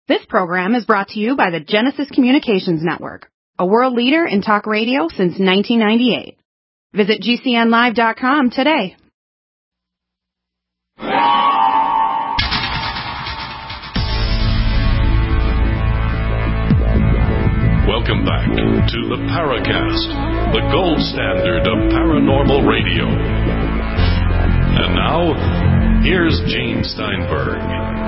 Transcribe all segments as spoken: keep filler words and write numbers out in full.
This program is brought to you by the Genesis Communications Network, a world leader in talk radio since nineteen ninety-eight. Visit G C N live dot com today. Welcome back to the Paracast, the gold standard of paranormal radio. And now, here's Gene Steinberg.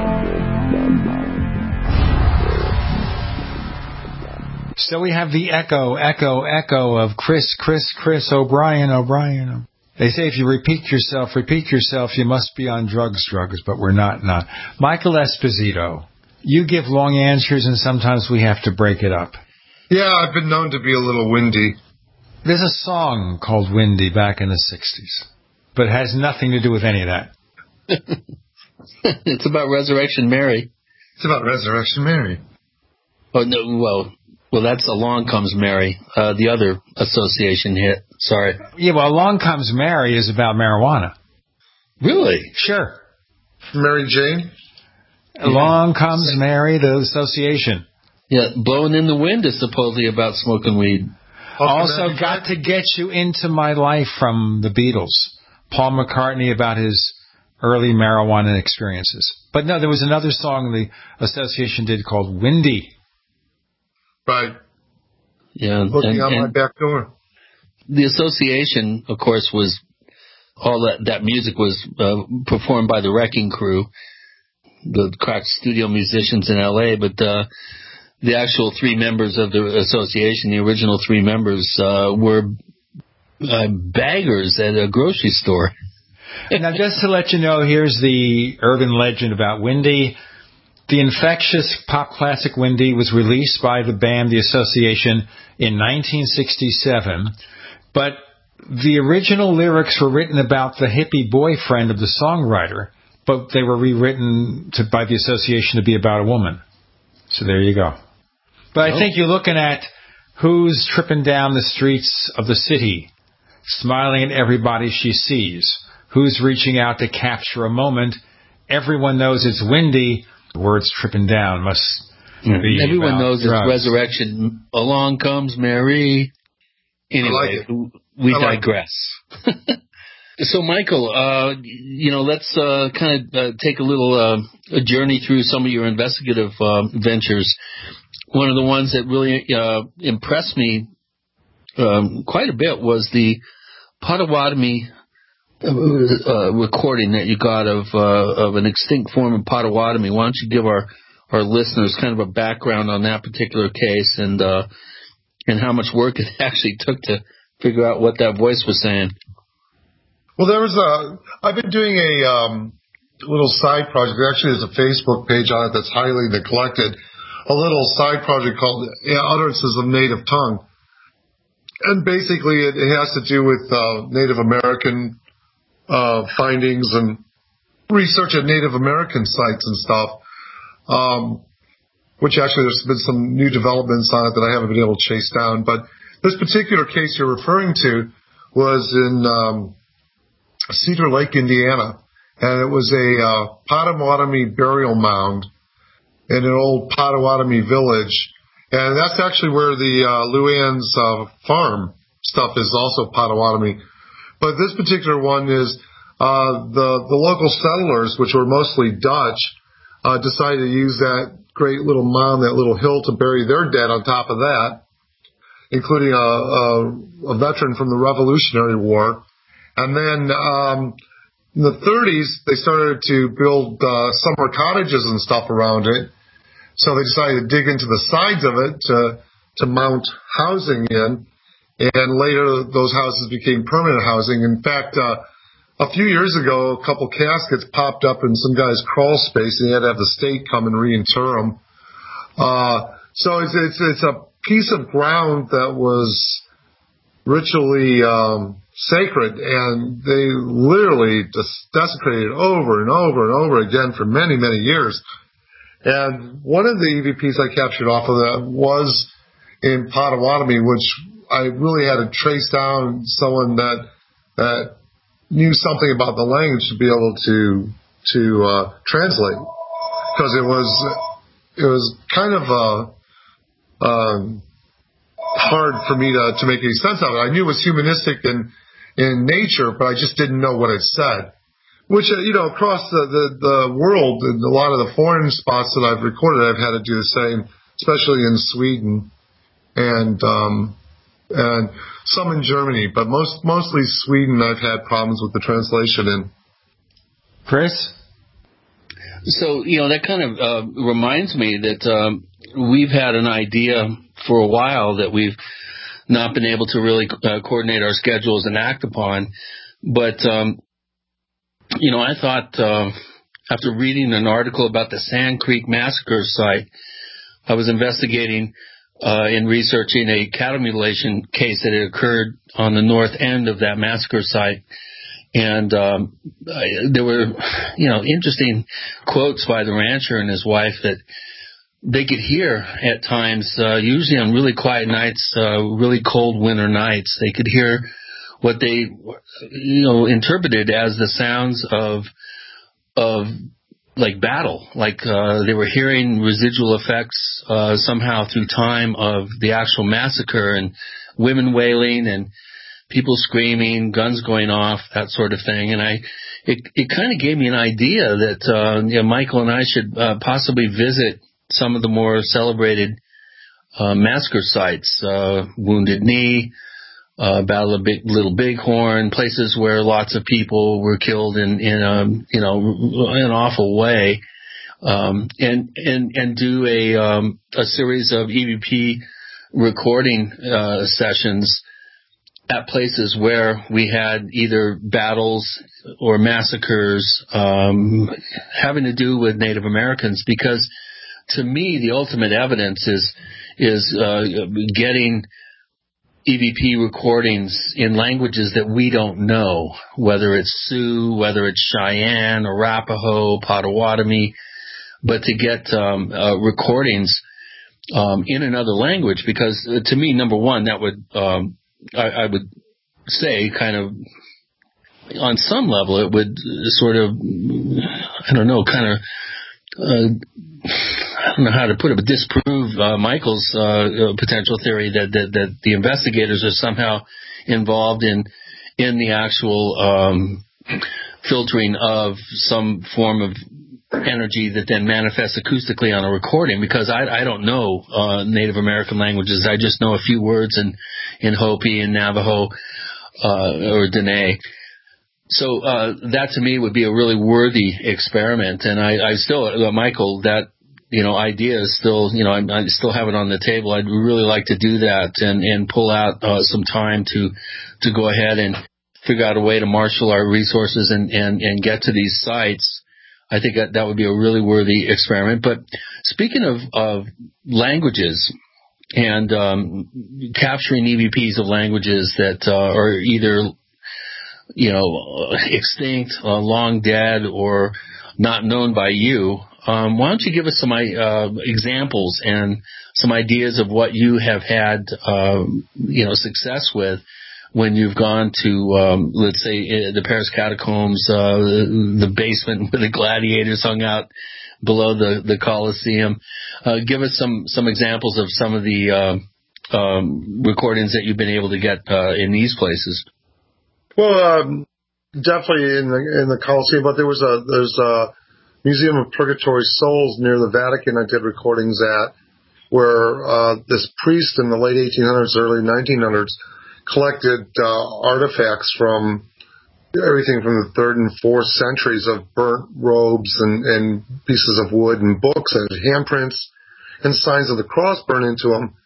So we have the echo, echo, echo of Chris, Chris, Chris, O'Brien, O'Brien. They say if you repeat yourself, repeat yourself, you must be on drugs, drugs, but we're not, not. Michael Esposito, you give long answers and sometimes we have to break it up. Yeah, I've been known to be a little windy. There's a song called Windy back in the sixties, but it has nothing to do with any of that. It's about Resurrection Mary. It's about Resurrection Mary. Oh, no, well... Well, that's Along Comes Mary, uh, the other association hit. Sorry. Yeah, well, Along Comes Mary is about marijuana. Really? Sure. Mary Jane? Along yeah. Comes Mary, the association. Yeah, Blowing in the Wind is supposedly about smoking weed. Also, Got to Get You Into My Life from the Beatles. Paul McCartney about his early marijuana experiences. But no, there was another song the association did called Windy. Right. Yeah. Looking and, out and my back door. The association, of course, was all that, that music was uh, performed by the Wrecking Crew, the crack studio musicians in L A, but uh, the actual three members of the association, the original three members, uh, were uh, baggers at a grocery store. Now, just to let you know, here's the urban legend about Windy. The infectious pop classic Windy was released by the band The Association in nineteen sixty-seven, but the original lyrics were written about the hippie boyfriend of the songwriter, but they were rewritten to, by The Association to be about a woman. So there you go. But oh. I think you're looking at who's tripping down the streets of the city, smiling at everybody she sees, who's reaching out to capture a moment. Everyone knows it's Windy. The words tripping down must be Everyone knows drugs. It's Resurrection. Along Comes Mary. Anyway, like we like digress. So, Michael, uh, you know, let's uh, kind of uh, take a little uh, a journey through some of your investigative uh, ventures. One of the ones that really uh, impressed me um, quite a bit was the Potawatomi Uh, recording that you got of uh, of an extinct form of Potawatomi. Why don't you give our, our listeners kind of a background on that particular case and uh, and how much work it actually took to figure out what that voice was saying? Well, there was a. I've been doing a um, little side project. Actually, there's a Facebook page on it that's highly neglected. A little side project called yeah, Utterances of Native Tongue, and basically it, it has to do with uh, Native American Uh, findings and research at Native American sites and stuff, um, which actually there's been some new developments on it that I haven't been able to chase down. But this particular case you're referring to was in um, Cedar Lake, Indiana, and it was a uh, Potawatomi burial mound in an old Potawatomi village, and that's actually where the uh, Luann's uh, farm stuff is also Potawatomi. But this particular one is uh, the the local settlers, which were mostly Dutch, uh, decided to use that great little mound, that little hill, to bury their dead on top of that, including a, a, a veteran from the Revolutionary War. And then um, in the thirties, they started to build uh, summer cottages and stuff around it. So they decided to dig into the sides of it to to mount housing in. And later, those houses became permanent housing. In fact, uh, a few years ago, a couple caskets popped up in some guy's crawl space, and he had to have the state come and reinter them. Uh, so it's, it's it's a piece of ground that was ritually um, sacred, and they literally just desecrated it over and over and over again for many, many years. And one of the E V Ps I captured off of that was in Potawatomi, which I really had to trace down someone that that knew something about the language to be able to to uh, translate, because it was it was kind of uh, um, hard for me to, to make any sense of it. I knew it was humanistic in, in nature, but I just didn't know what it said. Which, uh, you know, across the, the, the world, in a lot of the foreign spots that I've recorded, I've had to do the same, especially in Sweden and um, and some in Germany, but most mostly Sweden I've had problems with the translation in. Chris? So, you know, that kind of uh, reminds me that um, we've had an idea for a while that we've not been able to really uh, coordinate our schedules and act upon. But, um, you know, I thought uh, after reading an article about the Sand Creek Massacre site, I was investigating uh, in researching a cattle mutilation case that had occurred on the north end of that massacre site. And um, I, there were, you know, interesting quotes by the rancher and his wife that they could hear at times, uh, usually on really quiet nights, uh, really cold winter nights. They could hear what they, you know, interpreted as the sounds of of like battle, like uh, they were hearing residual effects uh, somehow through time of the actual massacre, and women wailing and people screaming, guns going off, that sort of thing. And I, it, it kind of gave me an idea that uh, you know, Michael and I should uh, possibly visit some of the more celebrated uh, massacre sites, uh, Wounded Knee, uh, Battle of Big, Little Bighorn, places where lots of people were killed in, in a, you know, an awful way, um, and, and, and do a, um, a series of E V P recording, uh, sessions at places where we had either battles or massacres, um, having to do with Native Americans, because to me, the ultimate evidence is, is, uh, getting E V P recordings in languages that we don't know, whether it's Sioux, whether it's Cheyenne, Arapaho, Potawatomi, but to get um, uh, recordings um, in another language, because uh, to me, number one, that would, um, I, I would say kind of, on some level, it would sort of, I don't know, kind of, uh, I don't know how to put it, but disprove uh, Michael's uh, potential theory that, that that the investigators are somehow involved in in the actual um, filtering of some form of energy that then manifests acoustically on a recording. Because I, I don't know uh, Native American languages. I just know a few words in in Hopi and Navajo uh, or Dene. So uh, that to me would be a really worthy experiment, and I, I still, uh, Michael, that you know idea is still, you know, I, I still have it on the table. I'd really like to do that and, and pull out uh, some time to to go ahead and figure out a way to marshal our resources and, and, and get to these sites. I think that that would be a really worthy experiment. But speaking of, of languages and um, capturing E V Ps of languages that uh, are either you know, extinct, uh, long dead, or not known by you, um, why don't you give us some uh, examples and some ideas of what you have had, uh, you know, success with when you've gone to, um, let's say, the Paris catacombs, uh, the, the basement where the gladiators hung out below the, the Colosseum. Uh, give us some, some examples of some of the uh, um, recordings that you've been able to get uh, in these places. Well, um, definitely in the in the Colosseum, but there was a there's a Museum of Purgatory Souls near the Vatican I did recordings at, where uh, this priest in the late eighteen hundreds, early nineteen hundreds collected uh, artifacts from everything from the third and fourth centuries of burnt robes and, and pieces of wood and books and handprints and signs of the cross burned into them,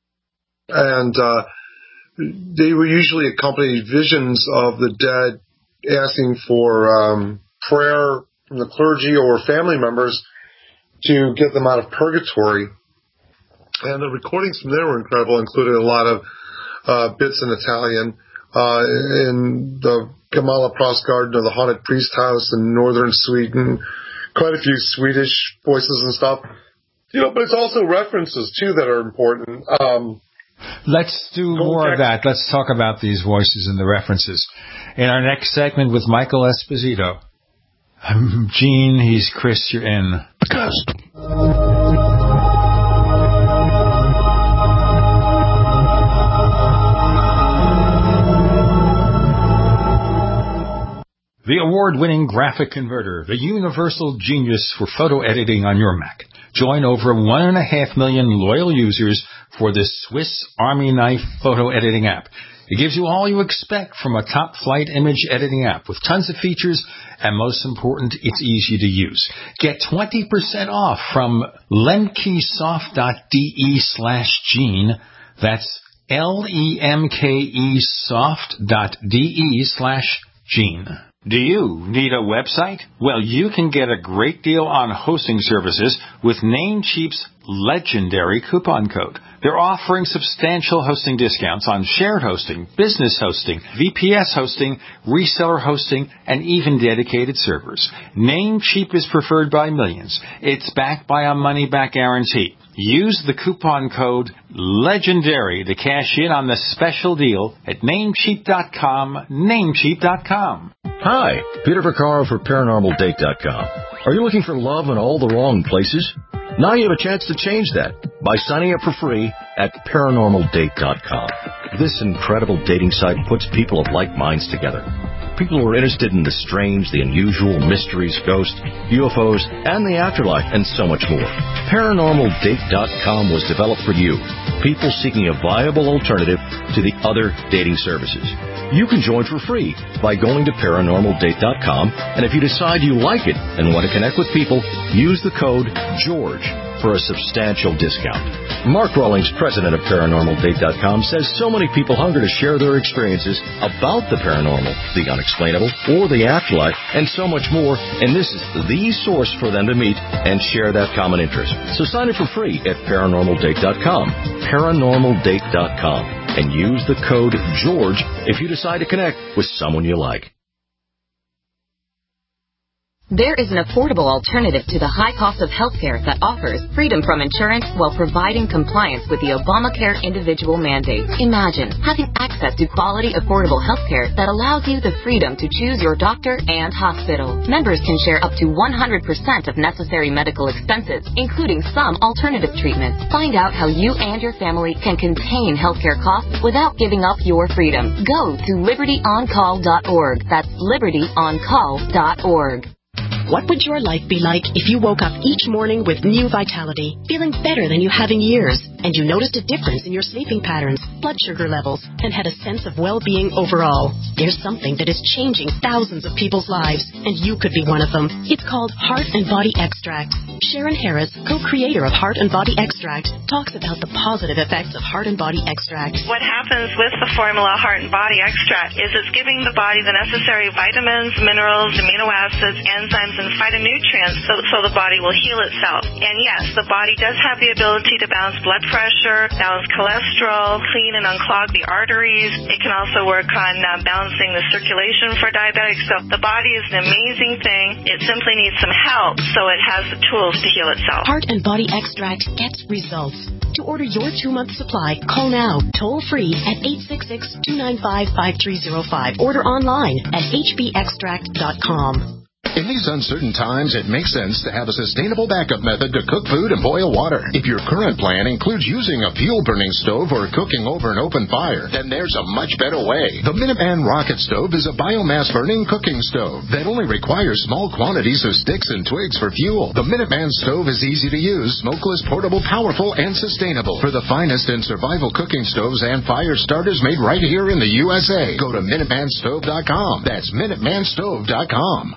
and uh, they were usually accompanied visions of the dead asking for um, prayer from the clergy or family members to get them out of purgatory. And the recordings from there were incredible, including a lot of uh, bits in Italian. Uh, in the Gamla Postgarden, or the Haunted Priest House in northern Sweden, quite a few Swedish voices and stuff. You know, but it's also references, too, that are important. Um, Let's do more of that. Let's talk about these voices and the references in our next segment with Michael Esposito. I'm Gene. He's Chris. You're in. the award-winning graphic converter, the universal genius for photo editing on your Mac. Join over one and a half million loyal users for this Swiss Army knife photo editing app. It gives you all you expect from a top-flight image editing app with tons of features, and most important, it's easy to use. Get twenty percent off from lemkesoft.de slash Gene. That's L-E-M-K-E soft.de slash Gene. Do you need a website? Well, you can get a great deal on hosting services with Namecheap's legendary coupon code. They're offering substantial hosting discounts on shared hosting, business hosting, V P S hosting, reseller hosting, and even dedicated servers. Namecheap is preferred by millions. It's backed by a money-back guarantee. Use the coupon code LEGENDARY to cash in on the special deal at Namecheap dot com, Namecheap dot com. Hi, Peter Vaccaro for Paranormal Date dot com. Are you looking for love in all the wrong places? Now you have a chance to change that by signing up for free at Paranormal Date dot com. This incredible dating site puts people of like minds together. People who are interested in the strange, the unusual, mysteries, ghosts, U F Os, and the afterlife, and so much more. Paranormal Date dot com was developed for you, people seeking a viable alternative to the other dating services. You can join for free by going to Paranormal Date dot com, and if you decide you like it and want to connect with people, use the code GEORGE for a substantial discount. Mark Rawlings, president of Paranormal Date dot com, says so many people hunger to share their experiences about the paranormal, the unexplainable, or the afterlife, and so much more, and this is the source for them to meet and share that common interest. So sign up for free at Paranormal Date dot com, Paranormal Date dot com, and use the code GEORGE if you decide to connect with someone you like. There is an affordable alternative to the high cost of healthcare that offers freedom from insurance while providing compliance with the Obamacare individual mandate. Imagine having access to quality, affordable healthcare that allows you the freedom to choose your doctor and hospital. Members can share up to one hundred percent of necessary medical expenses, including some alternative treatments. Find out how you and your family can contain healthcare costs without giving up your freedom. Go to liberty on call dot org. That's liberty on call dot org. What would your life be like if you woke up each morning with new vitality, feeling better than you have in years, and you noticed a difference in your sleeping patterns, blood sugar levels, and had a sense of well-being overall? There's something that is changing thousands of people's lives, and you could be one of them. It's called Heart and Body Extract. Sharon Harris, co-creator of Heart and Body Extract, talks about the positive effects of Heart and Body Extract. What happens with the formula Heart and Body Extract is it's giving the body the necessary vitamins, minerals, amino acids, enzymes, and phytonutrients so, so the body will heal itself. And yes, the body does have the ability to balance blood pressure, balance cholesterol, clean and unclog the arteries. It can also work on uh, balancing the circulation for diabetics. So the body is an amazing thing. It simply needs some help so it has the tools to heal itself. Heart and Body Extract gets results. To order your two-month supply, call now, toll-free at eight six six, two nine five, five three zero five. Order online at h b extract dot com. In these uncertain times, it makes sense to have a sustainable backup method to cook food and boil water. If your current plan includes using a fuel-burning stove or cooking over an open fire, then there's a much better way. The Minuteman Rocket Stove is a biomass-burning cooking stove that only requires small quantities of sticks and twigs for fuel. The Minuteman Stove is easy to use, smokeless, portable, powerful, and sustainable. For the finest in survival cooking stoves and fire starters made right here in the U S A, go to Minuteman Stove dot com. That's Minuteman Stove dot com.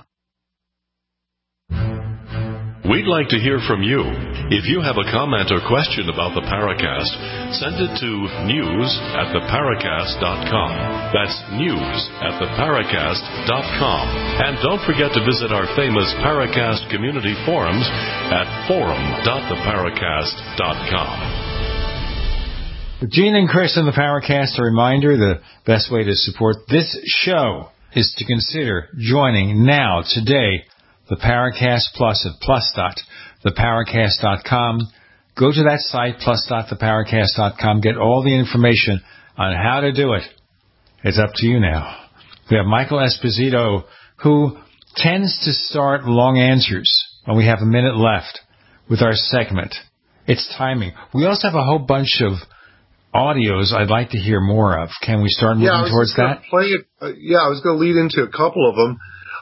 We'd like to hear from you. If you have a comment or question about the Paracast, send it to news at the paracast dot com. That's news at the paracast dot com. And don't forget to visit our famous Paracast community forums at forum dot the paracast dot com. Gene and Chris in the Paracast, a reminder, the best way to support this show is to consider joining now, today, the Paracast Plus at plus dot the paracast dot com. Go to that site, plus dot the paracast dot com. Get all the information on how to do it. It's up to you now. We have Michael Esposito, who tends to start long answers when we have a minute left with our segment. It's timing. We also have a whole bunch of audios I'd like to hear more of. Can we start moving yeah, towards that? Play it, uh, yeah, I was going to lead into a couple of them.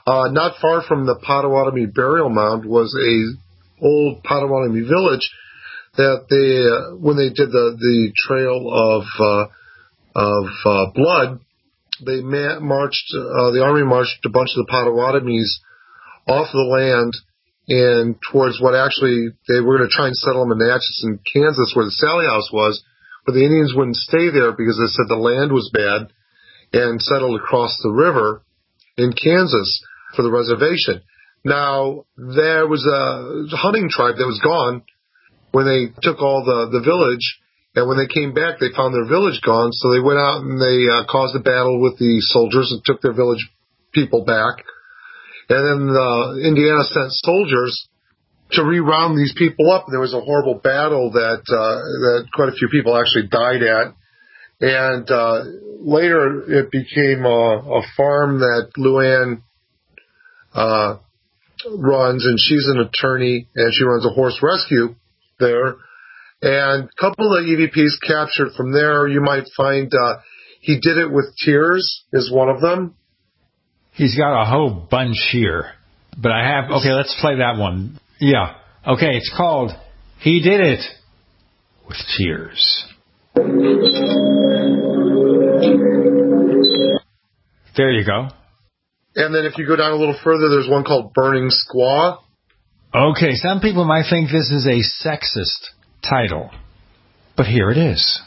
Uh, not far from the Potawatomi burial mound was a old Potawatomi village that they, uh, when they did the, the trail of, uh, of, uh, blood, they ma- marched, uh, the army marched a bunch of the Potawatomis off the land and towards what actually they were going to try and settle them in Atchison, Kansas, where the Sally House was, but the Indians wouldn't stay there because they said the land was bad, and settled across the river in Kansas for the reservation. Now, there was a hunting tribe that was gone when they took all the, the village, and when they came back, they found their village gone, so they went out and they uh, caused a battle with the soldiers and took their village people back. And then uh, Indiana sent soldiers to reround these people up. There was a horrible battle that uh, that quite a few people actually died at. And uh, later it became a, a farm that Luann uh, runs, and she's an attorney, and she runs a horse rescue there. And a couple of E V Ps captured from there. You might find uh, He Did It With Tears is one of them. He's got a whole bunch here. But I have... Okay, let's play that one. Yeah. Okay, it's called He Did It With Tears. There you go. And then if you go down a little further, there's one called Burning Squaw. Okay, some people might think this is a sexist title, but here it is.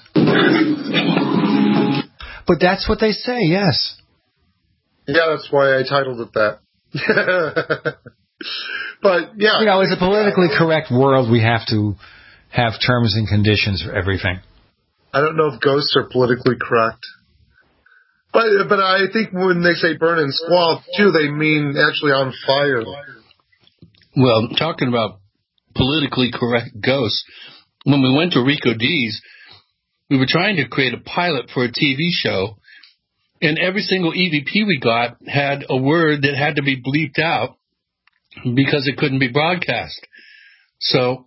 But that's what they say, yes. Yeah, that's why I titled it that. But, yeah. You know, it's a politically correct world. We have to have terms and conditions for everything. I don't know if ghosts are politically correct. But but I think when they say burn and squall, too, they mean actually on fire. Well, talking about politically correct ghosts, when we went to Rico D's, we were trying to create a pilot for a T V show, and every single E V P we got had a word that had to be bleeped out because it couldn't be broadcast. So,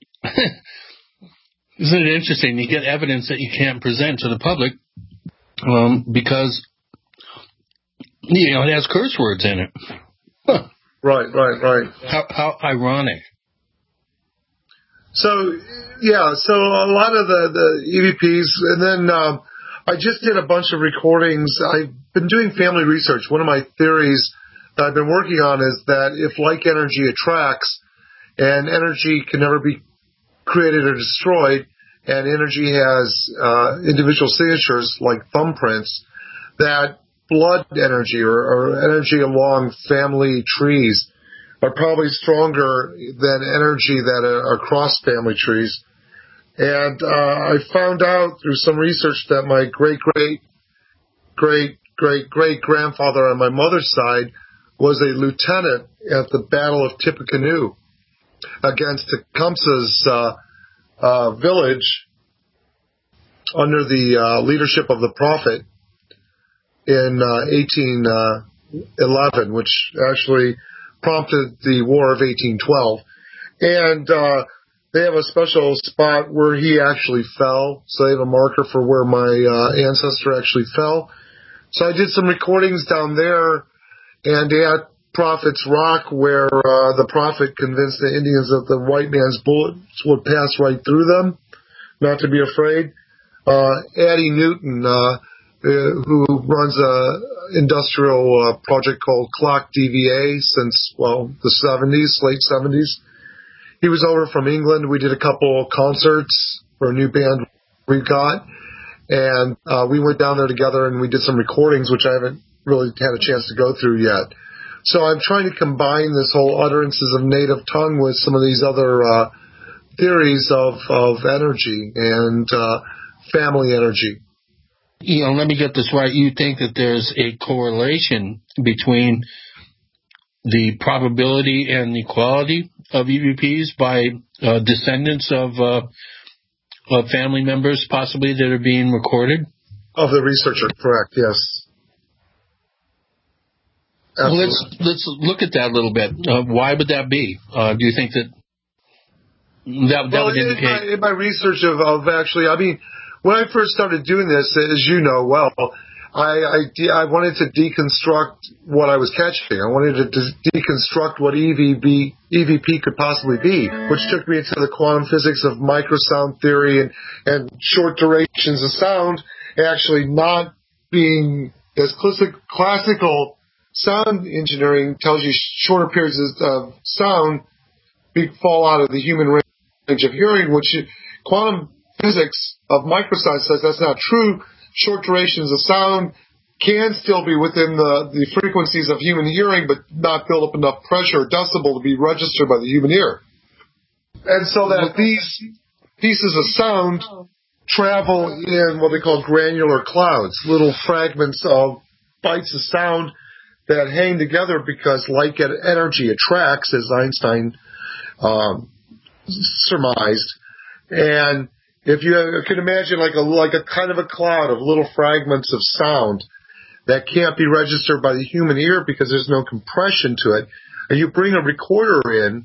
isn't it interesting? You get evidence that you can't present to the public um, because, you know, it has curse words in it. Huh. Right, right, right. How, how ironic. So, yeah, so a lot of the, the E V Ps, and then um, I just did a bunch of recordings. I've been doing family research. One of my theories that I've been working on is that if like energy attracts, and energy can never be created or destroyed, and energy has uh, individual signatures like thumbprints, that blood energy or, or energy along family trees are probably stronger than energy that are across family trees. And uh, I found out through some research that my great, great, great, great, great grandfather on my mother's side was a lieutenant at the Battle of Tippecanoe against Tecumseh's uh, uh, village under the uh, leadership of the Prophet in uh, eighteen eleven, which actually prompted the War of eighteen twelve. And uh, they have a special spot where he actually fell, so they have a marker for where my uh, ancestor actually fell. So I did some recordings down there, and at Prophet's Rock, where uh, the Prophet convinced the Indians that the white man's bullets would pass right through them, not to be afraid. Uh, Addie Newton, uh, uh, who runs a industrial uh, project called Clock D V A since, well, the seventies, late seventies. He was over from England. We did a couple of concerts for a new band we got, and uh, we went down there together and we did some recordings, which I haven't really had a chance to go through yet. So I'm trying to combine this whole utterances of native tongue with some of these other uh, theories of, of energy and uh, family energy. You know, let me get this right. You think that there's a correlation between the probability and the quality of E V Ps by uh, descendants of, uh, of family members possibly that are being recorded? Of the researcher, correct, yes. Well, let's let's look at that a little bit. Uh, why would that be? Uh, do you think that that, that well, would indicate? In my, in my research of, of actually, I mean, when I first started doing this, as you know well, I, I, de- I wanted to deconstruct what I was catching. I wanted to de- deconstruct what E V B, E V P could possibly be, which took me into the quantum physics of microsound theory and, and short durations of sound actually not being as classic, classical sound engineering tells you shorter periods of sound fall out of the human range of hearing, which quantum physics of microsound says that's not true. Short durations of sound can still be within the, the frequencies of human hearing, but not build up enough pressure or decibel to be registered by the human ear. And so that these pieces of sound travel in what they call granular clouds, little fragments of bites of sound that hang together because light energy attracts, as Einstein um, surmised. And if you can imagine like a like a kind of a cloud of little fragments of sound that can't be registered by the human ear because there's no compression to it, and you bring a recorder in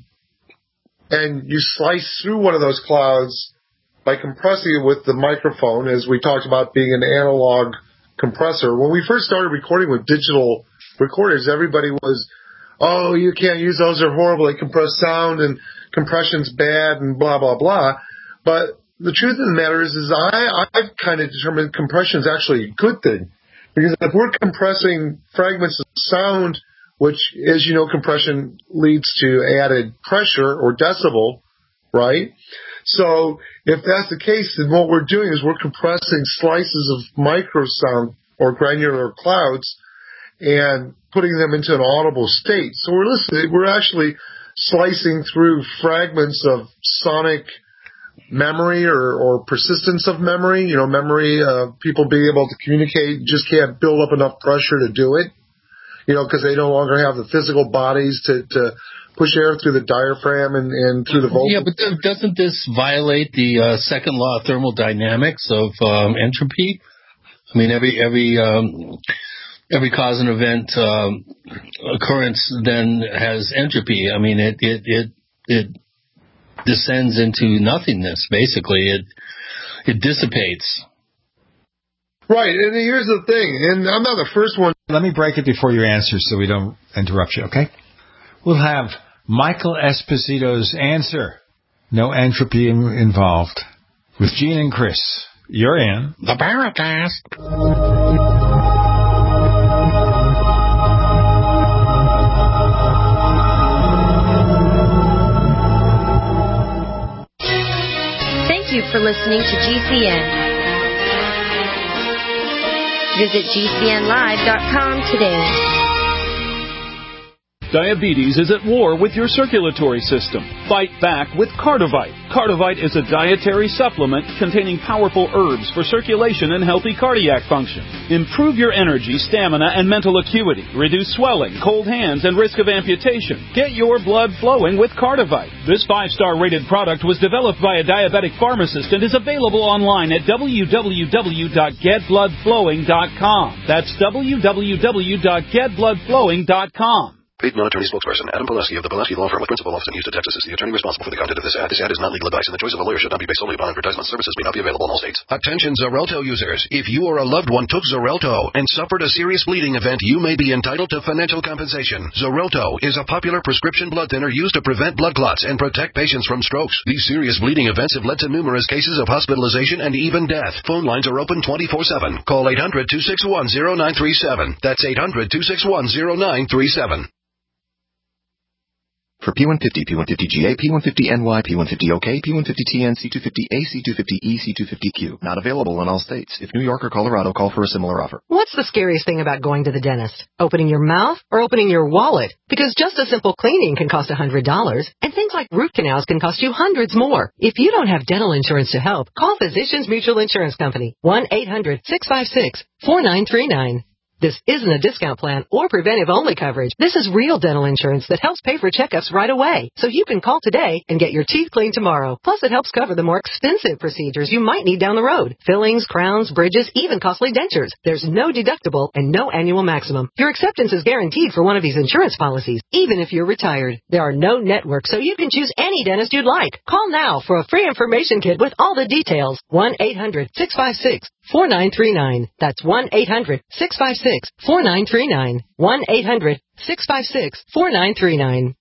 and you slice through one of those clouds by compressing it with the microphone, as we talked about being an analog compressor. When we first started recording with digital recorders, everybody was, oh, you can't use those, they're horrible, they compress sound and compression's bad and blah, blah, blah. But the truth of the matter is, is I, I've kind of determined compression is actually a good thing. Because if we're compressing fragments of sound, which, as you know, compression leads to added pressure or decibel, right? So if that's the case, then what we're doing is we're compressing slices of microsound or granular clouds and putting them into an audible state. So we're listening, we're actually slicing through fragments of sonic memory or, or persistence of memory. You know, memory, uh, people being able to communicate just can't build up enough pressure to do it, you know, because they no longer have the physical bodies to, to push air through the diaphragm and, and through the vocal. Yeah, but doesn't this violate the uh, second law of thermodynamics of um, entropy? I mean, every every um, every cause and event um, occurrence then has entropy. I mean, it it it it descends into nothingness. Basically, it it dissipates. Right, and here's the thing, and I'm not the first one. Let me break it before you answer so we don't interrupt you, okay? We'll have Michael Esposito's answer. No entropy in, involved. With Gene and Chris. You're in the Paracast. Thank you for listening to G C N. Visit G C N live dot com today. Diabetes is at war with your circulatory system. Fight back with Cardivite. Cardivite is a dietary supplement containing powerful herbs for circulation and healthy cardiac function. Improve your energy, stamina, and mental acuity. Reduce swelling, cold hands, and risk of amputation. Get your blood flowing with Cardivite. This five-star rated product was developed by a diabetic pharmacist and is available online at w w w dot get blood flowing dot com. That's w w w dot get blood flowing dot com. Paid non-attorney spokesperson Adam Pileski of the Pileski Law Firm with principal office in Houston, Texas is the attorney responsible for the content of this ad. This ad is not legal advice, and the choice of a lawyer should not be based solely upon advertisement. Services may not be available in all states. Attention Xarelto users. If you or a loved one took Xarelto and suffered a serious bleeding event, you may be entitled to financial compensation. Xarelto is a popular prescription blood thinner used to prevent blood clots and protect patients from strokes. These serious bleeding events have led to numerous cases of hospitalization and even death. Phone lines are open twenty-four seven. Call eight hundred, two six one, zero nine three seven. That's eight hundred, two six one, zero nine three seven. For P one fifty, P one fifty G A, P one fifty N Y, P one fifty O K, P one fifty T N, C two fifty A, C two fifty E, C two fifty Q. Not available in all states. If New York or Colorado, call for a similar offer. What's the scariest thing about going to the dentist? Opening your mouth or opening your wallet? Because just a simple cleaning can cost one hundred dollars, and things like root canals can cost you hundreds more. If you don't have dental insurance to help, call Physicians Mutual Insurance Company. one eight hundred, six five six, four nine three nine. This isn't a discount plan or preventive-only coverage. This is real dental insurance that helps pay for checkups right away. So you can call today and get your teeth cleaned tomorrow. Plus, it helps cover the more expensive procedures you might need down the road. Fillings, crowns, bridges, even costly dentures. There's no deductible and no annual maximum. Your acceptance is guaranteed for one of these insurance policies, even if you're retired. There are no networks, so you can choose any dentist you'd like. Call now for a free information kit with all the details. one eight hundred six five six four nine three nine. That's one eight hundred six five six four nine three nine. one eight hundred six five six four nine three nine.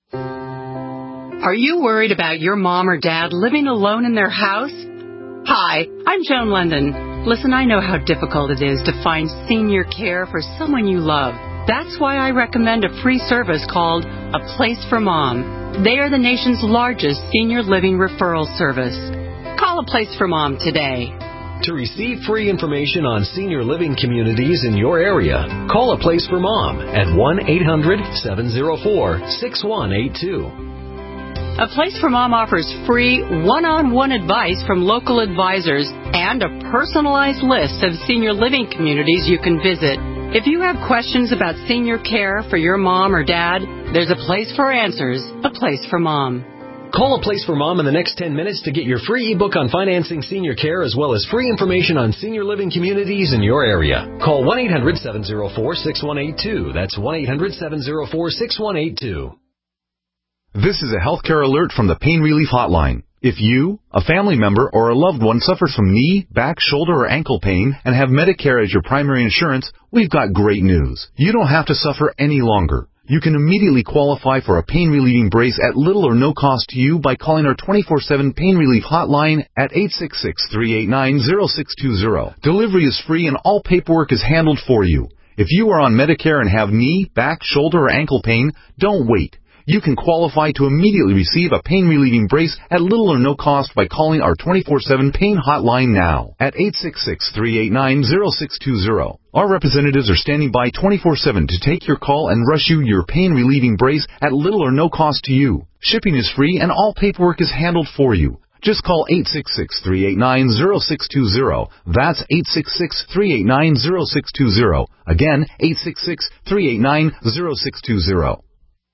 Are you worried about your mom or dad living alone in their house? Hi, I'm Joan London. Listen, I know how difficult it is to find senior care for someone you love. That's why I recommend a free service called A Place for Mom. They are the nation's largest senior living referral service. Call A Place for Mom today. To receive free information on senior living communities in your area, call A Place for Mom at one eight hundred seven oh four six one eight two. A Place for Mom offers free one-on-one advice from local advisors and a personalized list of senior living communities you can visit. If you have questions about senior care for your mom or dad, there's a place for answers, A Place for Mom. Call A Place for Mom in the next ten minutes to get your free ebook on financing senior care as well as free information on senior living communities in your area. Call one eight hundred seven oh four six one eight two. That's one eight hundred seven oh four six one eight two. This is a healthcare alert from the Pain Relief Hotline. If you, a family member, or a loved one suffers from knee, back, shoulder, or ankle pain and have Medicare as your primary insurance, we've got great news. You don't have to suffer any longer. You can immediately qualify for a pain-relieving brace at little or no cost to you by calling our twenty-four seven Pain Relief Hotline at eight six six, three eight nine, zero six two zero. Delivery is free and all paperwork is handled for you. If you are on Medicare and have knee, back, shoulder, or ankle pain, don't wait. You can qualify to immediately receive a pain-relieving brace at little or no cost by calling our twenty-four seven Pain Hotline now at eight six six, three eight nine, zero six two zero. Our representatives are standing by twenty-four seven to take your call and rush you your pain-relieving brace at little or no cost to you. Shipping is free and all paperwork is handled for you. Just call eight six six, three eight nine, zero six two zero. That's eight six six, three eight nine, zero six two zero. Again, eight six six, three eight nine, zero six two zero.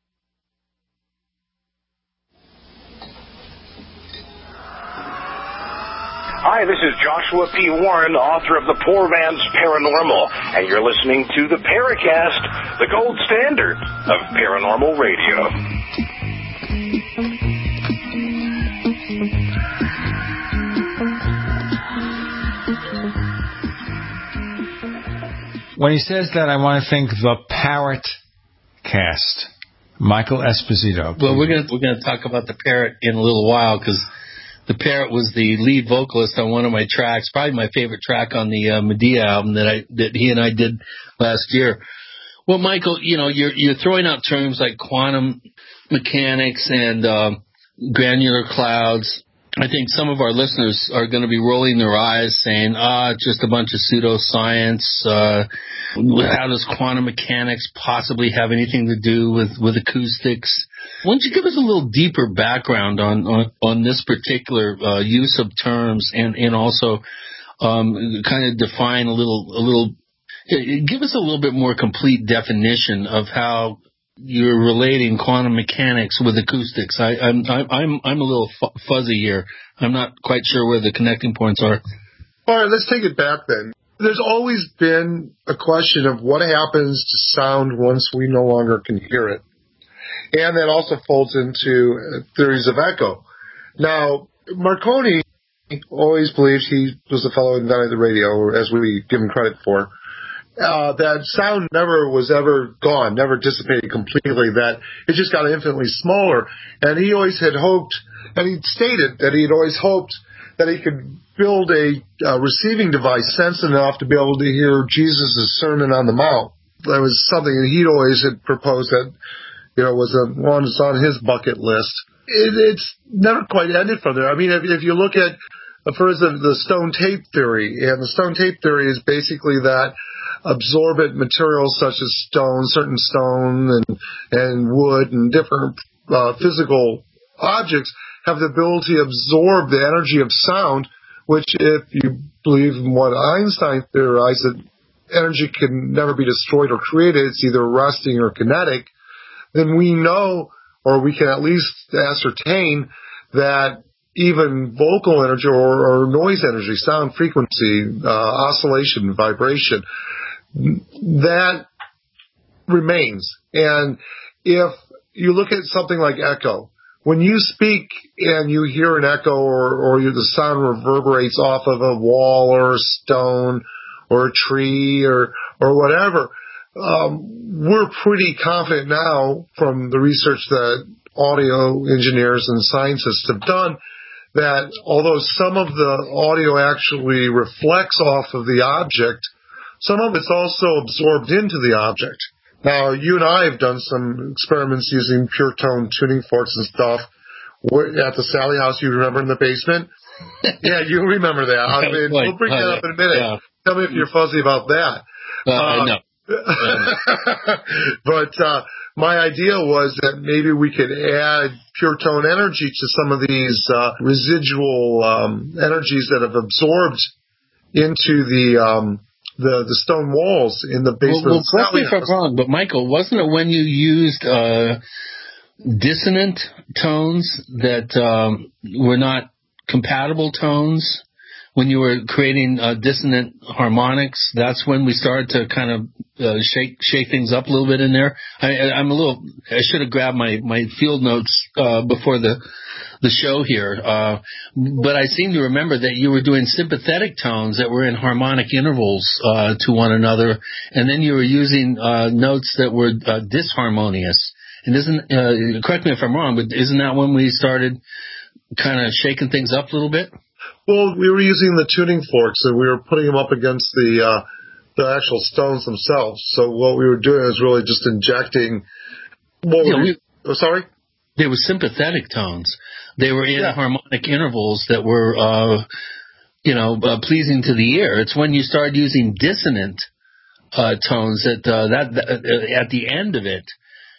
Hi, this is Joshua P. Warren, author of The Poor Man's Paranormal, and you're listening to the Paracast, the gold standard of paranormal radio. When he says that, I want to thank the Parrotcast, Michael Esposito. Well, we're going to we're going to talk about the Parrot in a little while because the Parrot was the lead vocalist on one of my tracks, probably my favorite track on the uh, Medea album that I that he and I did last year. Well, Michael, you know, you're you're throwing out terms like quantum mechanics and uh, granular clouds. I think some of our listeners are going to be rolling their eyes saying, ah, it's just a bunch of pseudoscience. Uh, how does quantum mechanics possibly have anything to do with, with acoustics? Why don't you give us a little deeper background on, on, on this particular uh, use of terms and, and also um, kind of define a little, a little, give us a little bit more complete definition of how you're relating quantum mechanics with acoustics. I, I'm I'm I'm a little f- fuzzy here. I'm not quite sure where the connecting points are. All right, let's take it back then. There's always been a question of what happens to sound once we no longer can hear it. And that also folds into theories of echo. Now, Marconi always believed, he was the fellow who invented the radio, or as we give him credit for, Uh, that sound never was ever gone, never dissipated completely, that it just got infinitely smaller. And he always had hoped, and he stated that he had always hoped that he could build a uh, receiving device sensitive enough to be able to hear Jesus' Sermon on the Mount. That was something that he'd always had proposed that, you know, was a, one that's on his bucket list. It, it's never quite ended from there. I mean, if, if you look at, uh, for instance, the stone tape theory, and the stone tape theory is basically that absorbent materials such as stone, certain stone and, and wood and different uh, physical objects have the ability to absorb the energy of sound, which if you believe in what Einstein theorized, that energy can never be destroyed or created, it's either resting or kinetic, then we know, or we can at least ascertain that even vocal energy or, or noise energy, sound frequency, uh, oscillation, vibration, that remains. And if you look at something like echo, when you speak and you hear an echo or, or the sound reverberates off of a wall or a stone or a tree or, or whatever, um, we're pretty confident now from the research that audio engineers and scientists have done that although some of the audio actually reflects off of the object, some of it's also absorbed into the object. Now, you and I have done some experiments using pure tone tuning forks and stuff at the Sally house, you remember, in the basement? Yeah, you remember that. I mean, we'll bring that up in a minute. Yeah. Tell me if you're fuzzy about that. Uh, uh, no. But uh, my idea was that maybe we could add pure tone energy to some of these uh, residual um, energies that have absorbed into the um, the the stone walls in the basement. Well, well correct me if I'm wrong, but Michael, wasn't it when you used uh, dissonant tones that um, were not compatible tones? When you were creating uh, dissonant harmonics, that's when we started to kind of uh, shake shake things up a little bit in there. I, I'm a little. I should have grabbed my, my field notes uh, before the the show here, uh, but I seem to remember that you were doing sympathetic tones that were in harmonic intervals uh, to one another, and then you were using uh, notes that were uh, disharmonious. And isn't uh, correct me if I'm wrong, but isn't that when we started kind of shaking things up a little bit? Well, we were using the tuning forks, and we were putting them up against the uh, the actual stones themselves. So what we were doing was really just injecting. What yeah, were we, oh, sorry? They were sympathetic tones. They were in yeah. harmonic intervals that were, uh, you know, uh, pleasing to the ear. It's when you started using dissonant uh, tones that uh, that, that uh, at the end of it.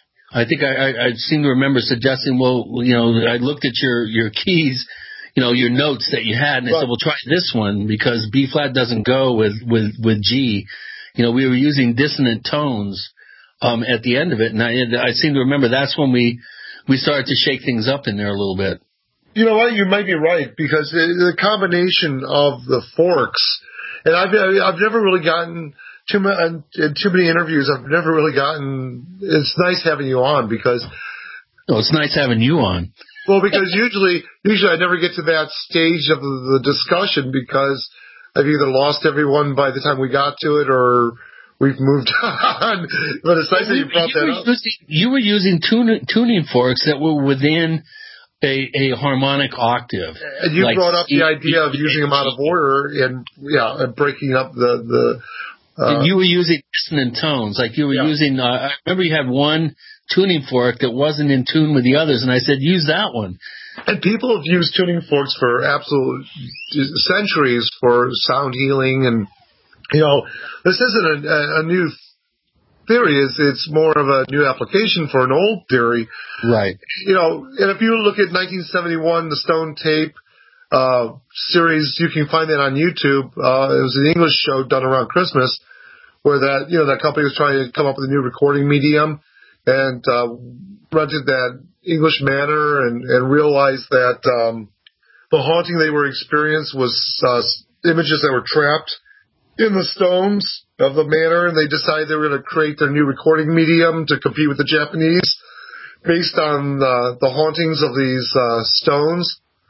I think I, I, I seem to remember suggesting, well, you know, I looked at your, your keys, you know, your notes that you had, and I right. said, well, try this one because B flat doesn't go with, with, with G. You know, we were using dissonant tones um, at the end of it, and I, I seem to remember that's when we, we started to shake things up in there a little bit. You know what? You might be right because the combination of the forks, and I've I've never really gotten too many in too many interviews. I've never really gotten. It's nice having you on because. Oh, it's nice having you on. Well, because usually, usually I never get to that stage of the discussion because I've either lost everyone by the time we got to it or we've moved on. But it's nice that you brought that up. Using, you were using tune, tuning forks that were within a, a harmonic octave. And you like brought up the idea of using them out of order and yeah, and breaking up the the. Uh, and you were using dissonant tones, like you were yeah. using. Uh, I remember you had one tuning fork that wasn't in tune with the others, and I said, use that one. And people have used tuning forks for absolute centuries for sound healing, and you know, this isn't a, a new theory. It's, it's more of a new application for an old theory, right? You know, and if you look at nineteen seventy-one, the Stone Tape uh, series, you can find that on YouTube. Uh, it was an English show done around Christmas, where that you know that company was trying to come up with a new recording medium. And uh, rented that English manor and, and realized that um, the haunting they were experiencing was uh, images that were trapped in the stones of the manor, and they decided they were going to create their new recording medium to compete with the Japanese based on uh, the hauntings of these uh, stones.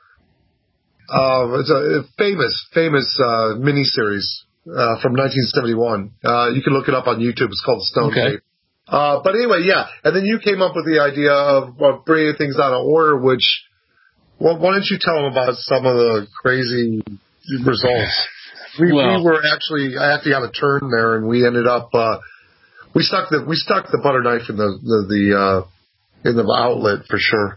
Uh, it's a famous, famous uh, miniseries uh, from nineteen seventy-one. Uh, you can look it up on YouTube. It's called The Stone okay. Tape. Uh, but anyway, yeah. And then you came up with the idea of, of bringing things out of order, which, well, why don't you tell them about some of the crazy results? We, well, we were actually, I actually had a turn there, and we ended up, uh, we stuck the, we stuck the butter knife in the, the, the uh, in the outlet for sure.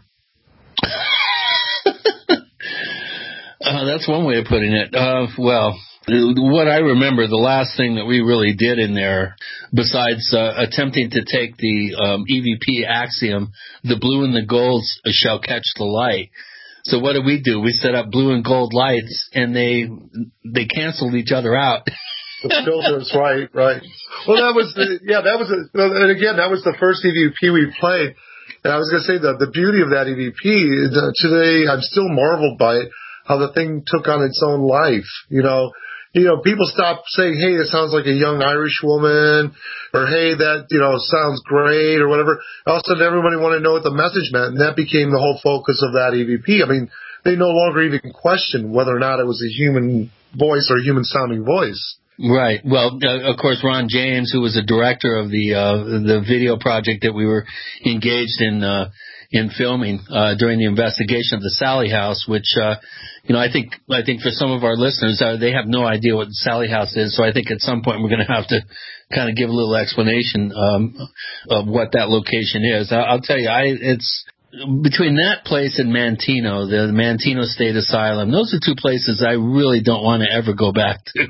uh, that's one way of putting it. Uh, well, what I remember, the last thing that we really did in there, besides uh, attempting to take the um, E V P axiom, the blue and the gold shall catch the light. So what did we do? We set up blue and gold lights, and they they canceled each other out. The filters, right, right. Well, that was the, yeah, that was, a, and again, that was the first E V P we played. And I was going to say that the beauty of that E V P, today I'm still marveled by it, how the thing took on its own life. You know, you know, people stopped saying, hey, it sounds like a young Irish woman, or hey, that, you know, sounds great, or whatever. All of a sudden, everybody wanted to know what the message meant, and that became the whole focus of that E V P. I mean, they no longer even question whether or not it was a human voice or a human-sounding voice. Right. Well, uh, of course, Ron James, who was the director of the uh, the video project that we were engaged in uh, in filming uh, during the investigation of the Sallie House, which uh, you know, I think I think for some of our listeners, uh, they have no idea what the Sallie House is. So I think at some point we're going to have to kind of give a little explanation um, of what that location is. I- I'll tell you, I it's. Between that place and Manteno, the Manteno State Asylum, those are two places I really don't want to ever go back to.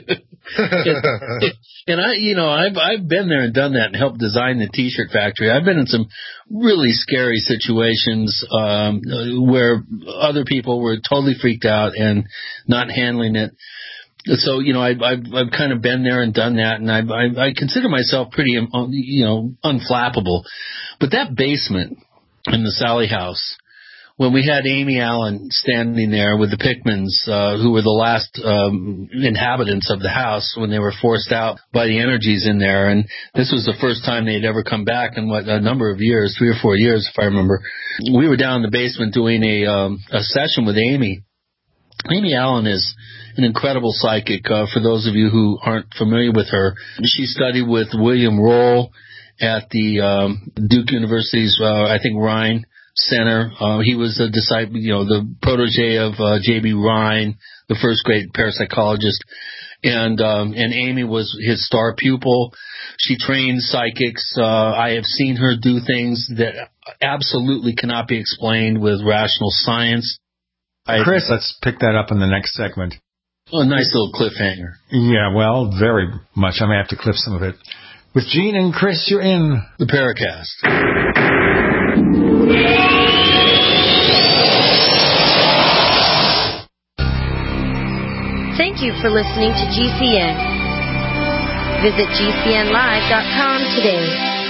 and, and I, you know, I've I've been there and done that and helped design the T-shirt factory. I've been in some really scary situations um, where other people were totally freaked out and not handling it. So, you know, I've, I've, I've kind of been there and done that, and I, I, I consider myself pretty, you know, unflappable. But that basement in the Sallie House, when we had Amy Allen standing there with the Pickmans, uh, who were the last um, inhabitants of the house when they were forced out by the energies in there, and this was the first time they had ever come back in, what, a number of years, three or four years, if I remember. We were down in the basement doing a, um, a session with Amy. Amy Allen is an incredible psychic. Uh, for those of you who aren't familiar with her, she studied with William Roll at the um, Duke University's, uh, I think, Rhine Center. Uh, he was a disciple, you know, the protege of uh, J B Rhine, the first great parapsychologist. And um, and Amy was his star pupil. She trained psychics. Uh, I have seen her do things that absolutely cannot be explained with rational science. Chris, I, let's pick that up in the next segment. Oh, a nice little cliffhanger. Yeah, well, very much. I may have to clip some of it. With Gene and Chris, you're in the Paracast. Thank you for listening to G C N. Visit G C N live dot com today.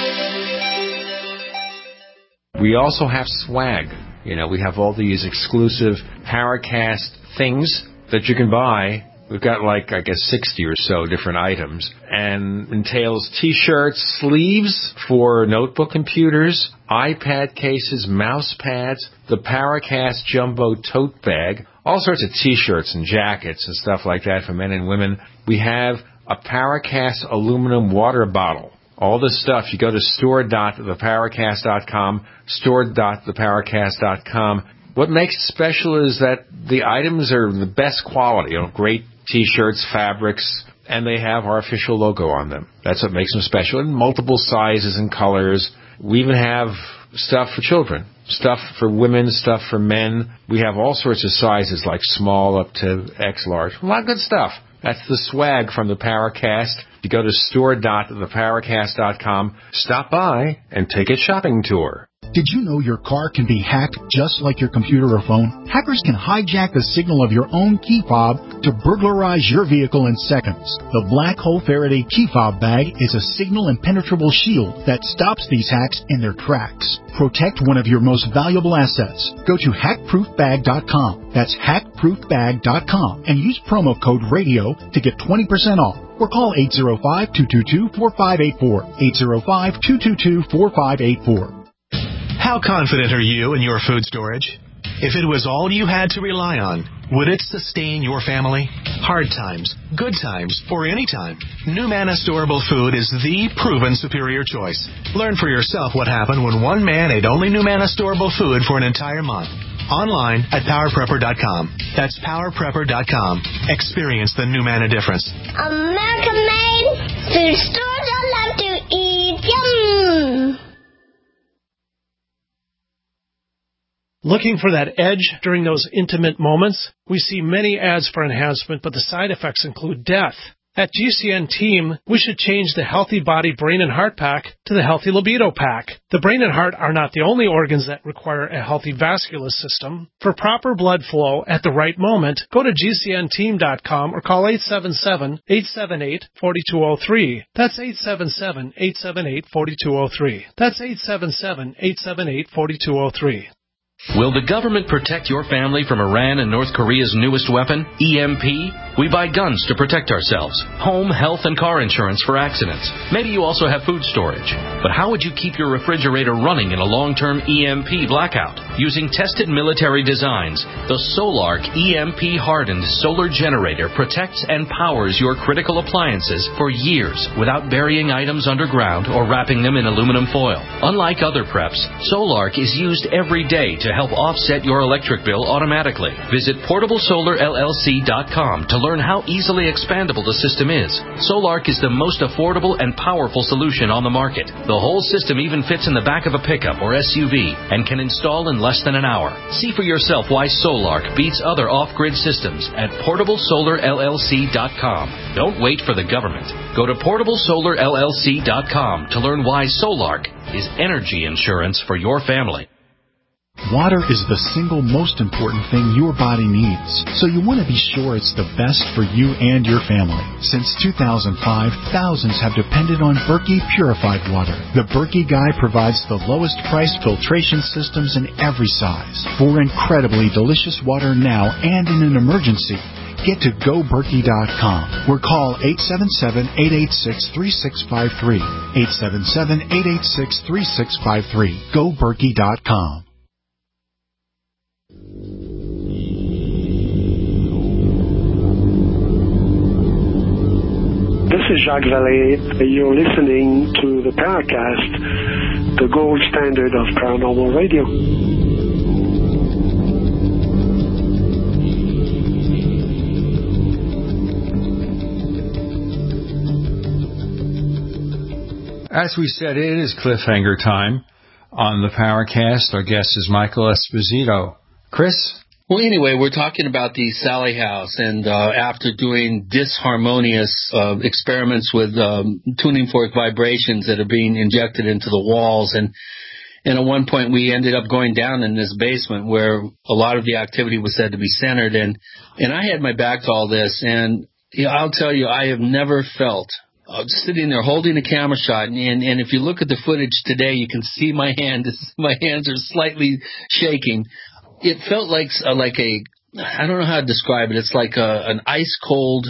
We also have swag. You know, we have all these exclusive Paracast things that you can buy. We've got like, I guess, sixty or so different items, and entails T-shirts, sleeves for notebook computers, iPad cases, mouse pads, the Paracast Jumbo Tote Bag, all sorts of T-shirts and jackets and stuff like that for men and women. We have a Paracast aluminum water bottle. All this stuff, you go to store dot the paracast dot com, store dot the paracast dot com. What makes it special is that the items are the best quality, you know, great T-shirts, fabrics, and they have our official logo on them. That's what makes them special, in multiple sizes and colors. We even have stuff for children, stuff for women, stuff for men. We have all sorts of sizes, like small up to X large. A lot of good stuff. That's the swag from the Paracast. You go to store dot the paracast dot com, stop by, and take a shopping tour. Did you know your car can be hacked just like your computer or phone? Hackers can hijack the signal of your own key fob to burglarize your vehicle in seconds. The Black Hole Faraday key fob bag is a signal impenetrable shield that stops these hacks in their tracks. Protect one of your most valuable assets. Go to hack proof bag dot com. That's hack proof bag dot com and use promo code RADIO to get twenty percent off. Or call eight zero five, two two two, four five eight four, eight zero five, two two two, four five eight four. How confident are you in your food storage? If it was all you had to rely on, would it sustain your family? Hard times, good times, or any time, NuManna Storable Food is the proven superior choice. Learn for yourself what happened when one man ate only NuManna Storable Food for an entire month. Online at power prepper dot com. That's power prepper dot com. Experience the NuManna difference. American made food stores I love to eat. Yum! Looking for that edge during those intimate moments? We see many ads for enhancement, but the side effects include death. At G C N Team, we should change the Healthy Body, Brain, and Heart Pack to the Healthy Libido Pack. The brain and heart are not the only organs that require a healthy vascular system. For proper blood flow at the right moment, go to G C N team dot com or call eight seven seven, eight seven eight, four two zero three. That's eight seven seven, eight seven eight, four two zero three. That's eight seven seven, eight seven eight, four two zero three. Will the government protect your family from Iran and North Korea's newest weapon, E M P? We buy guns to protect ourselves, home, health, and car insurance for accidents. Maybe you also have food storage. But how would you keep your refrigerator running in a long-term E M P blackout? Using tested military designs, the Solark E M P-hardened solar generator protects and powers your critical appliances for years without burying items underground or wrapping them in aluminum foil. Unlike other preps, Solark is used every day to help offset your electric bill automatically. Visit portable solar L L C dot com to learn how easily expandable the system is. Solark is the most affordable and powerful solution on the market. The whole system even fits in the back of a pickup or S U V and can install in less than an hour. See for yourself why Solark beats other off-grid systems at portable solar L L C dot com. Don't wait for the government. Go to portable solar L L C dot com to learn why Solark is energy insurance for your family. Water is the single most important thing your body needs, so you want to be sure it's the best for you and your family. Since two thousand five, thousands have depended on Berkey purified water. The Berkey Guy provides the lowest price filtration systems in every size for incredibly delicious water now and in an emergency. Get to go berkey dot com or call eight seven seven, eight eight six, three six five three. eight seven seven, eight eight six, three six five three. go berkey dot com. This is Jacques Vallée. You're listening to the Paracast, the gold standard of paranormal radio. As we said, it is cliffhanger time on the Paracast. Our guest is Michael Esposito. Chris? Well, anyway, we're talking about the Sallie House, and uh, after doing disharmonious uh, experiments with um, tuning fork vibrations that are being injected into the walls, and and at one point we ended up going down in this basement where a lot of the activity was said to be centered, and and I had my back to all this, and you know, I'll tell you, I have never felt uh, sitting there holding a camera shot, and, and and if you look at the footage today, you can see my hand, my hands are slightly shaking. It felt like uh, like a, I don't know how to describe it. It's like a, an ice cold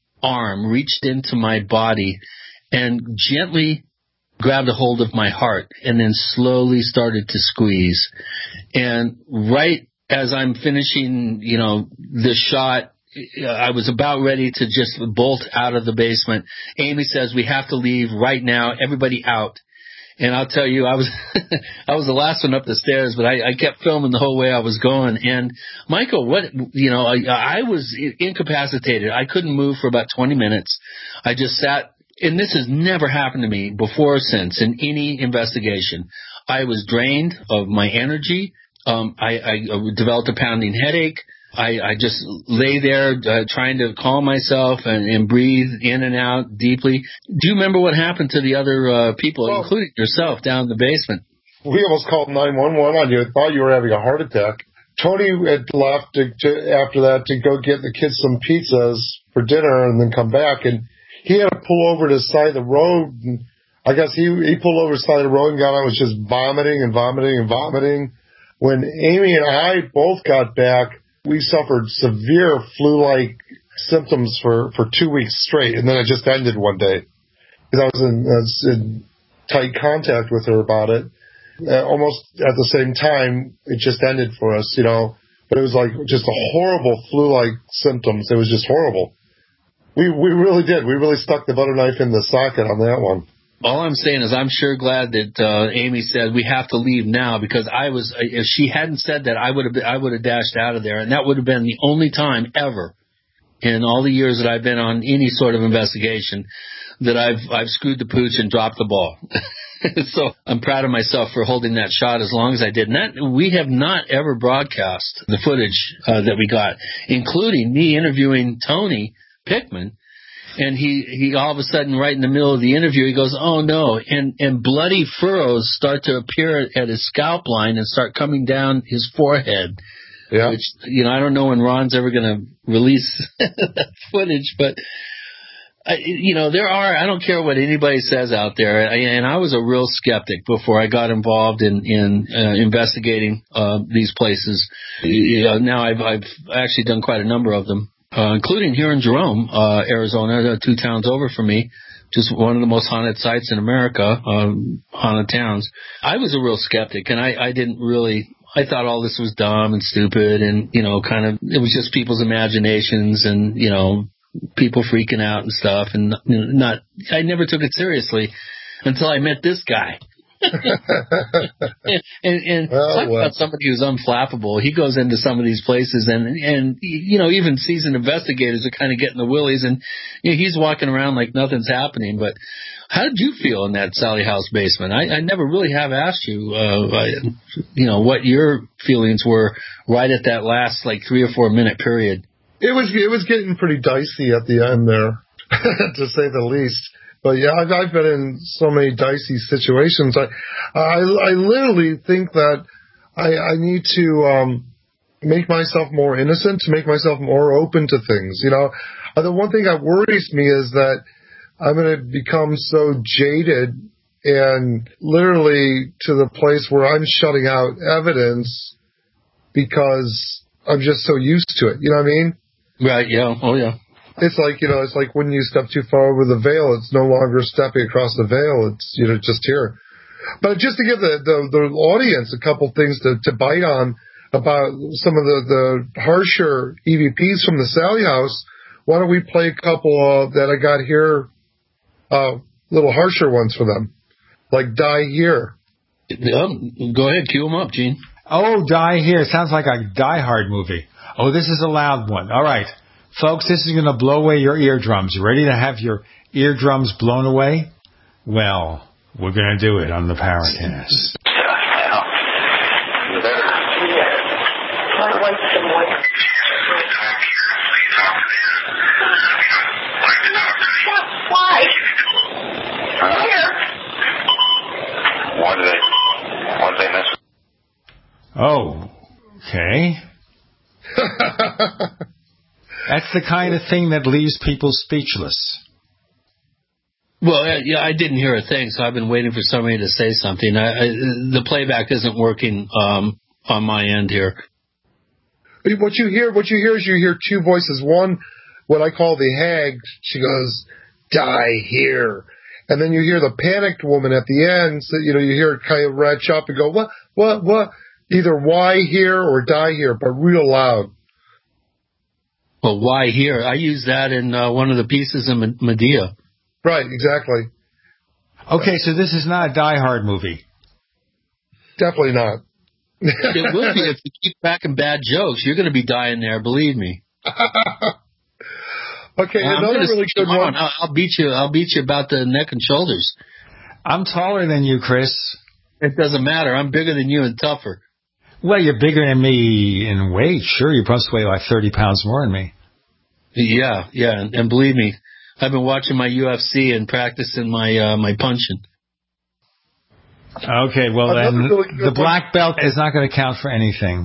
arm reached into my body and gently grabbed a hold of my heart and then slowly started to squeeze. And right as I'm finishing, you know, the shot, I was about ready to just bolt out of the basement. Amy says, "We have to leave right now. Everybody out." And I'll tell you, I was I was the last one up the stairs, but I, I kept filming the whole way I was going. And Michael, what you know, I, I was incapacitated. I couldn't move for about twenty minutes. I just sat, and this has never happened to me before or since in any investigation. I was drained of my energy. Um, I, I developed a pounding headache. I, I just lay there uh, trying to calm myself and, and breathe in and out deeply. Do you remember what happened to the other uh, people, well, including yourself, down in the basement? We almost called nine one one on you. Thought you were having a heart attack. Tony had left to, to, after that to go get the kids some pizzas for dinner and then come back. And he had to pull over to the side of the road. And I guess he, he pulled over to the side of the road and got on, was just vomiting and vomiting and vomiting. When Amy and I both got back, we suffered severe flu-like symptoms for, for two weeks straight, and then it just ended one day. Because I was in, I was in tight contact with her about it. Uh, almost at the same time, it just ended for us, you know. But it was like just a horrible flu-like symptoms. It was just horrible. We we really did. We really stuck the butter knife in the socket on that one. All I'm saying is I'm sure glad that uh, Amy said we have to leave now, because I was, if she hadn't said that, I would have I would have dashed out of there, and that would have been the only time ever in all the years that I've been on any sort of investigation that I've I've screwed the pooch and dropped the ball. So I'm proud of myself for holding that shot as long as I did. And that, we have not ever broadcast the footage uh, that we got, including me interviewing Tony Pickman. And he, he all of a sudden, right in the middle of the interview, he goes, "Oh no!" And and bloody furrows start to appear at his scalp line and start coming down his forehead. Yeah. Which, you know, I don't know when Ron's ever going to release that footage, but. I, you know, there are, I don't care what anybody says out there, I, and I was a real skeptic before I got involved in, in uh, investigating uh, these places. You know, now I've, I've actually done quite a number of them, uh, including here in Jerome, uh, Arizona, two towns over from me, just one of the most haunted sites in America, um, haunted towns. I was a real skeptic, and I, I didn't really... I thought all this was dumb and stupid and, you know, kind of, it was just people's imaginations and, you know, people freaking out and stuff, and you know, not. I never took it seriously until I met this guy. and and well, talk well. about somebody who's unflappable. He goes into some of these places, and and you know, even seasoned investigators are kind of getting the willies, and you know, he's walking around like nothing's happening. But how did you feel in that Sallie House basement? I, I never really have asked you, uh, I, you know, what your feelings were right at that last like three or four minute period. It was it was getting pretty dicey at the end there, to say the least. But yeah, I've, I've been in so many dicey situations. I I, I literally think that I, I need to um, make myself more innocent, to make myself more open to things. You know, uh, the one thing that worries me is that I'm going to become so jaded and literally to the place where I'm shutting out evidence because I'm just so used to it. You know what I mean? Right, yeah. Oh, yeah. It's like, you know, it's like when you step too far over the veil, it's no longer stepping across the veil. It's, you know, just here. But just to give the, the, the audience a couple things to, to bite on about some of the, the harsher E V Ps from the Sallie House, why don't we play a couple uh, that I got here, uh, little harsher ones for them, like Die Here. Yeah, go ahead, cue them up, Gene. Oh, Die Here. Sounds like a Die Hard movie. Oh, this is a loud one. All right. Folks, this is going to blow away your eardrums. You ready to have your eardrums blown away? Well, we're going to do it on the Paracast. Why? Here. What did they, what did they miss? Oh, okay. That's the kind of thing that leaves people speechless. Well, yeah, I didn't hear a thing, so I've been waiting for somebody to say something. I, I, the playback isn't working um, on my end here. What you hear, what you hear is you hear two voices. One, what I call the hag, she goes, "Die here," and then you hear the panicked woman at the end. So, you know, you hear it kind of retch up and go, "What? What? What?" Either "why here" or "die here," but real loud. Well, why here? I used that in uh, one of the pieces in Medea. Right, exactly. Okay, so this is not a Die Hard movie. Definitely not. It will be if you keep cracking bad jokes. You're going to be dying there, believe me. Okay, I'm another really good on. one. I'll, I'll beat you. I'll beat you about the neck and shoulders. I'm taller than you, Chris. It doesn't matter. I'm bigger than you and tougher. Well, you're bigger than me in weight. Sure, you probably weigh like thirty pounds more than me. Yeah, yeah, and, and believe me, I've been watching my U F C and practicing my uh, my punching. Okay, well Another then, really good the black belt is not going to count for anything.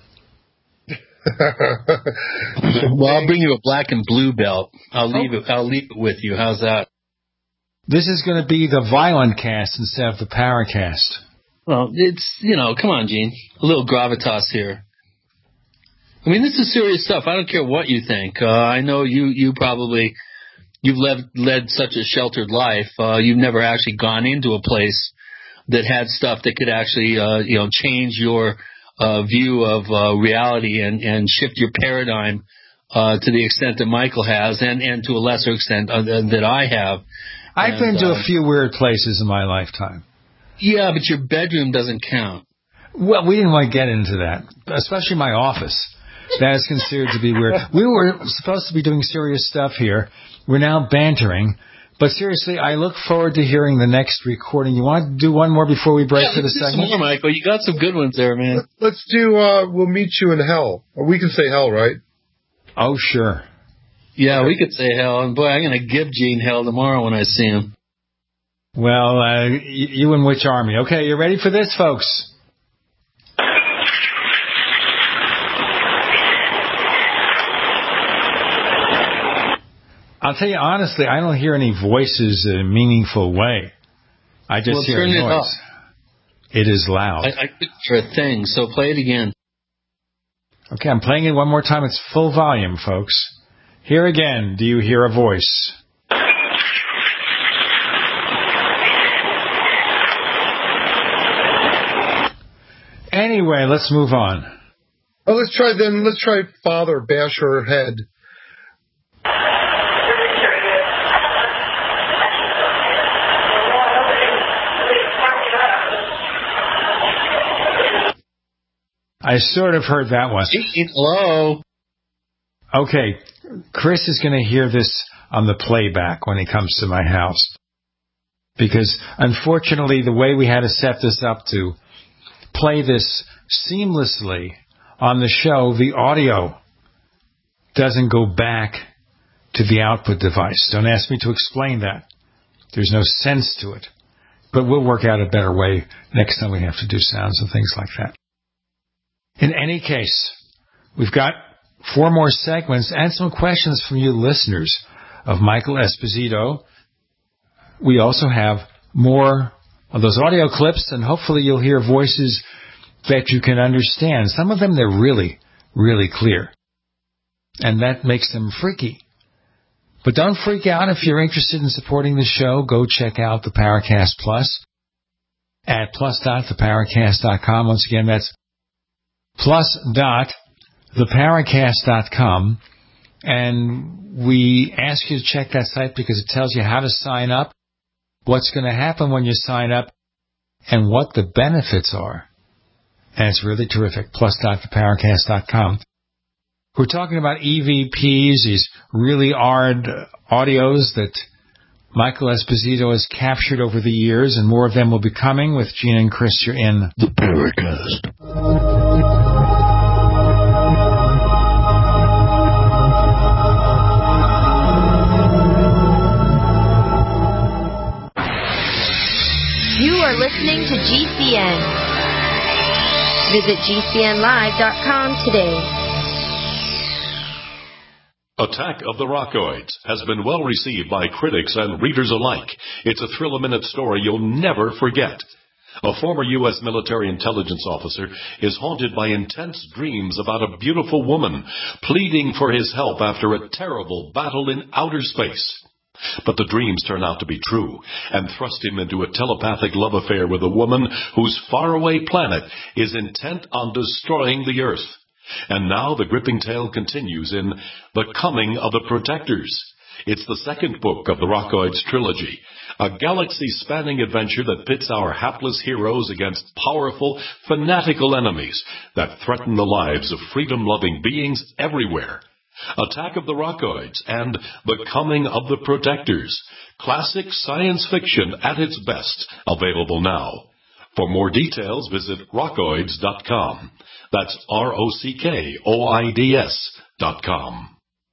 Well, I'll bring you a black and blue belt. I'll leave it. I'll leave it with you. How's that? This is going to be the violent cast instead of the Paracast. Well, it's, you know, come on, Gene. A little gravitas here. I mean, this is serious stuff. I don't care what you think. Uh, I know you, you probably, you've led, led such a sheltered life. Uh, you've never actually gone into a place that had stuff that could actually, uh, you know, change your uh, view of uh, reality and, and shift your paradigm uh, to the extent that Michael has, and, and to a lesser extent uh, that I have. I've and, been to uh, a few weird places in my lifetime. Yeah, but your bedroom doesn't count. Well, we didn't want to get into that, especially my office. That is considered to be weird. We were supposed to be doing serious stuff here. We're now bantering. But seriously, I look forward to hearing the next recording. You want to do one more before we break yeah, for the let's do segment? Some more, Michael. You got some good ones there, man. Let's do, uh, We'll Meet You in Hell. Or we can say hell, right? Oh, sure. Yeah, we could say hell. And, boy, I'm going to give Gene hell tomorrow when I see him. Well, uh, you in which army? Okay, you ready for this, folks? I'll tell you honestly, I don't hear any voices in a meaningful way. I just well, hear turn a noise. It, up. It is loud. I, I picture a thing, so play it again. Okay, I'm playing it one more time. It's full volume, folks. Here again, do you hear a voice? Anyway, let's move on. Oh, let's try then. Let's try Father Bash Her Head. I sort of heard that one. Hello. Okay, Chris is going to hear this on the playback when he comes to my house. Because, unfortunately, the way we had to set this up to play this seamlessly on the show, the audio doesn't go back to the output device. Don't ask me to explain that. There's no sense to it. But we'll work out a better way next time we have to do sounds and things like that. In any case, we've got four more segments and some questions from you listeners of Michael Esposito. We also have more of those audio clips, and hopefully you'll hear voices that you can understand. Some of them, they're really, really clear. And that makes them freaky. But don't freak out. If you're interested in supporting the show, go check out the Paracast Plus at plus dot the paracast dot com. Once again, that's plus dot the paracast dot com. And we ask you to check that site because it tells you how to sign up, what's going to happen when you sign up, and what the benefits are. And it's really terrific. plus dot the paracast dot com. We're talking about E V Ps, these really hard audios that Michael Esposito has captured over the years, and more of them will be coming with Gene and Chris. You're in the Paracast. You are listening to G C N. Visit G C N live dot com today. Attack of the Rockoids has been well received by critics and readers alike. It's a thrill-a-minute story you'll never forget. A former U S military intelligence officer is haunted by intense dreams about a beautiful woman pleading for his help after a terrible battle in outer space. But the dreams turn out to be true and thrust him into a telepathic love affair with a woman whose faraway planet is intent on destroying the Earth. And now the gripping tale continues in The Coming of the Protectors. It's the second book of the Rockoids trilogy, a galaxy-spanning adventure that pits our hapless heroes against powerful, fanatical enemies that threaten the lives of freedom-loving beings everywhere. Attack of the Rockoids and The Coming of the Protectors. Classic science fiction at its best. Available now. For more details, visit rockoids dot com. That's R O C K O I D S dot com.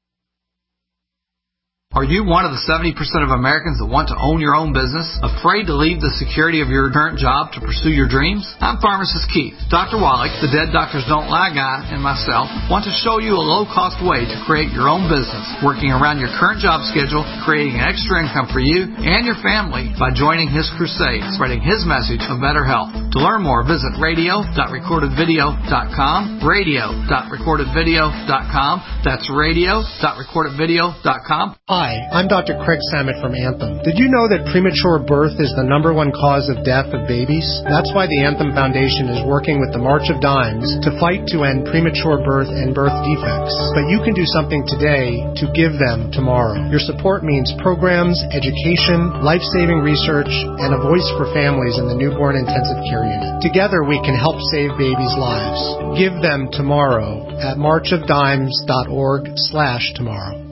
Are you one of the seventy percent of Americans that want to own your own business? Afraid to leave the security of your current job to pursue your dreams? I'm Pharmacist Keith. Doctor Wallach, the Dead Doctors Don't Lie guy, and myself want to show you a low-cost way to create your own business, working around your current job schedule, creating an extra income for you and your family by joining his crusade, spreading his message of better health. To learn more, visit radio dot recorded video dot com, radio dot recorded video dot com. That's radio dot recorded video dot com. Hi, I'm Doctor Craig Samet from Anthem. Did you know that premature birth is the number one cause of death of babies? That's why the Anthem Foundation is working with the March of Dimes to fight to end premature birth and birth defects. But you can do something today to give them tomorrow. Your support means programs, education, life-saving research, and a voice for families in the newborn intensive care unit. Together we can help save babies' lives. Give them tomorrow at march of dimes dot org slash tomorrow.